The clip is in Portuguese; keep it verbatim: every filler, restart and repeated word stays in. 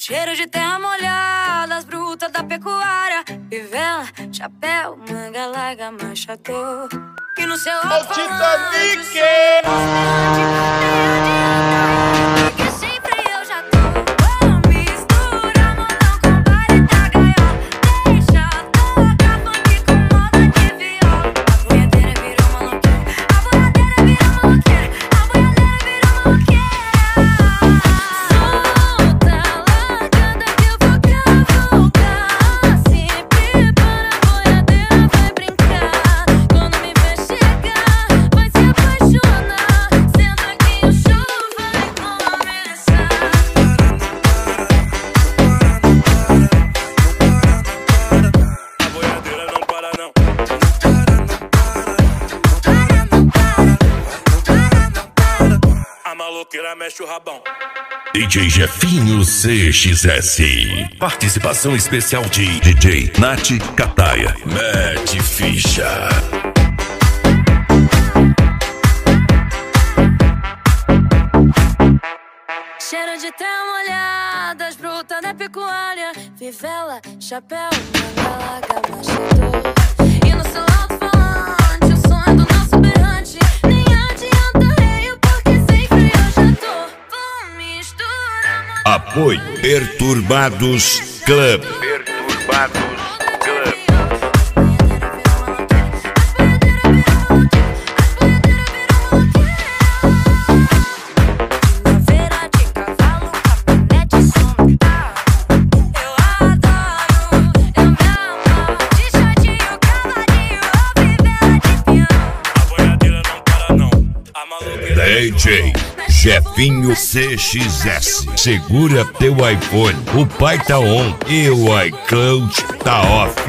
Cheiro de terra molhada, as brutas da pecuária. Fivela, chapéu, manga larga, manchador. E no seu alto Titanic! porque sempre eu já tô. Vou misturar modão com bareta gaiola. Deixa tocar funk com moda de viola. A boiadeira virou maloqueira, a boiadeira virou maloqueira, a boiadeira virou maloqueira. Solta, largada que eu vou cavalgar. Se prepara, a boiadeira vai brincar. Quando me ver chegar, vai se apaixonar. Senta que o show vai começar. A boiadeira não para não. A maloqueira mexe o rabão. D J Jefinho C X S. Participação especial de D J Nath Cataia. Mete ficha. Cheiro de terra molhada, as brutas da pecuária. Fivela, chapéu, manga larga, manchador. E no seu alto-falante, o som é do nosso berrante. Nem adianta reio, porque sempre eu já tô. Vou misturar modão. Apoio Perturbados Club. Perturbados Club. Feira de cavalo, caminhonete sombra. Eu adoro, eu me amo. De shortinho, cavalinho, ou fivela de peão. A boiadeira não para não. A maloqueira D J Jefinho C X S. Segura teu iPhone, o pai tá on e o iCloud tá off.